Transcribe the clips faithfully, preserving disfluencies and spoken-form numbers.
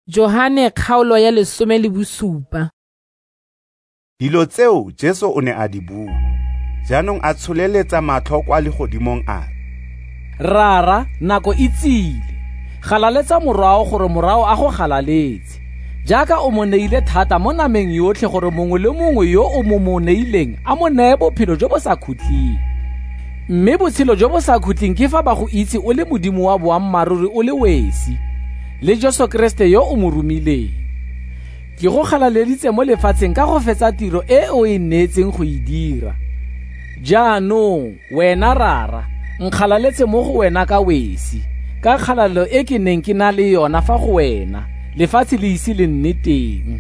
Johane kgaolo ya lesome le bosupa. Dilo tseo Jesu o ne a di bua. Jaanong a tsholeletsa matlho kwa legodimong a re, Rara, nako e tsile. Galaletsa morao gore morao a go galaletse. Jaaka o mo neile thata mo nameng yotlhe gore mongwe le mongwe yo o mo mo neileng a mo neye bophelo jo bo sa khutling. Mme botshelo jo bo sa khutling ke fa ba go itse o le Modimo wa boammaruri o le wesi, le Jesu Kriste yo o mo romileng. Ke go galaleditse mo lefatsheng ka go fetsa tiro e o e neetseng go e dira. Jaanong, wena Rara, nkgalaletse mo go wena ka wesi, ka kgalalo e ke neng ke na le yona fa go wena, lefatshe le ise le nne teng.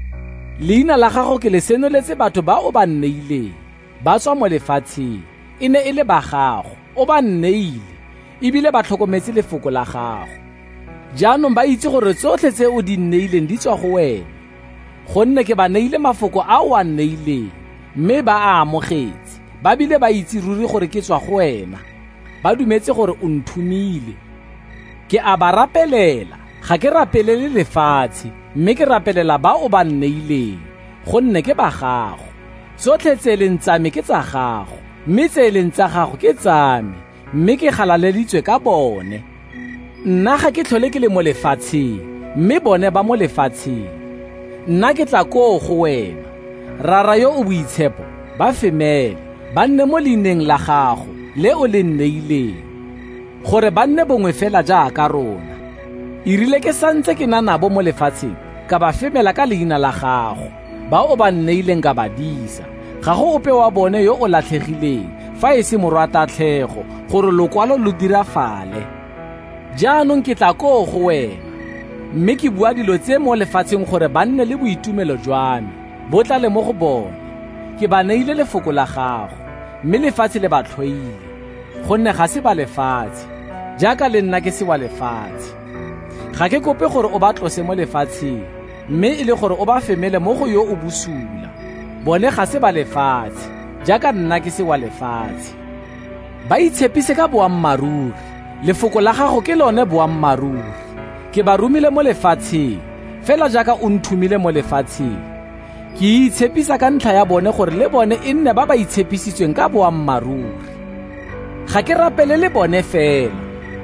Leina la gago ke le senoletse batho ba o ba nneileng, ba tswa mo lefatsheng, e ne e le ba gago, o ba nneile, ebile ba tlhokometse lefoko la gago. Jaanong ba itse gore tsotlhe tse o di nneileng di tswa go wena, gonne ke ba neile mafoko a o a nneileng, mme ba a amogetse, ba bile ba itse ruri gore ke tswa go wena, ba dumetse gore o nthumile. Ke a ba rapelela, ga ke rapelele lefatshe, mme ke rapelela ba o ba nneileng, gonne ke ba gago. Tsotlhe tse leng tsa me ke tsa gago, mme tse leng tsa gago ke tsa me, mme ke galaleditswe ka bone. Nna ga ke tlhole ke le mo lefatsheng, mme bone ba mo lefatsheng. Nna ke tla koo go wena. Rara yo o boitshepo, ba femele, ba nne mo leineng la gago, le o le nneileng, gore ba nne bongwe fela jaaka rona. Irile ke santse ke na nabo mo lefatsheng, ka ba femela ka leina la gago, ba o ba nneileng ka ba disa. Ga go ope wa bone yo o latlhegileng, fa e se morwatatlhego, gore lokwalo lo dirafale. Jaanong ke tla koo go wena, mme ke bua dilo tse mo lefatsheng gore ba nne le boitumelo jwa me, bo tlale mo go bone. Ke ba neile lefoko la gago, mme lefatshe le ba tlhoile, gonne ga se ba lefatshe, jaaka le nna ke se wa lefatshe. Ga ke kope gore o ba tlose mo lefatsheng, mme e le gore o ba femele mo go yo o bosula. Bone ga se ba lefatshe, jaaka nna ke se wa lefatshe. Ba itshepise ka boammaruri, lefoko la gago ke lone boammaruri. Ke ba romile mo lefatsheng, fela jaaka o nthumile mo lefatsheng. Ke itshepisa ka ntlha ya bone gore le bone e nne ba ba itshepisitsweng ka boammaruri. Ga ke rapelele bone fela,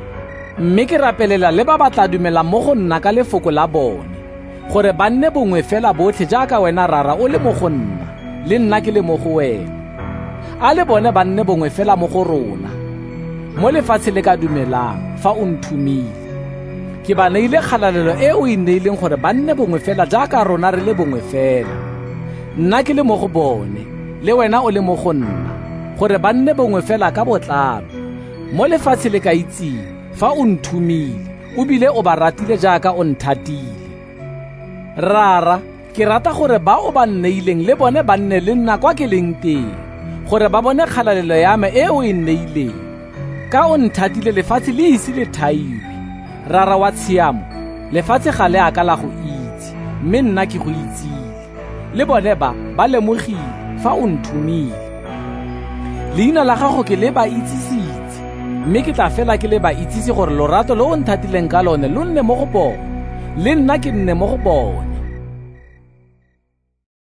mme ke rapelela le ba ba tla dumela mo go nna ka lefoko la bone, gore ba nne bongwe fela botlhe jaaka wena Rara o le mo go nna, le nna ke le mo go wena. A le bone ba nne bongwe fela mo go rona, mo lefatshe le ka dumelang fa o nthumile. Ke ba neile kgalalelo e o e neileng gore ba nne bongwe fela jaaka rona re le bongwe fela. Nna ke le mo go bone, le wena o le mo go nna, gore ba nne bongwe fela ka botlalo, mo lefatshe le ka itseng fa o nthumile, o bile o ba ratile jaaka o nthatile. Rara, ke rata gore ba o ba nneileng le bone ba nne le nna kwa ke leng teng, gore ba bone kgalalelo ya me e o e nneileng. Ka o nthatile lefatshe le ise le thaiwe. Rara wa tshiamo, lefatshe ga le a ka la go itse, mme nna ke go itsile. Le bone ba ba lemogile fa o nthumile. Leina la gago ke le ba itsisitse, mme ke tla fela ke le ba itsise gore lorato lo o nthatileng ka lone lo nne mo go bone, le nna ke nne mo go bone.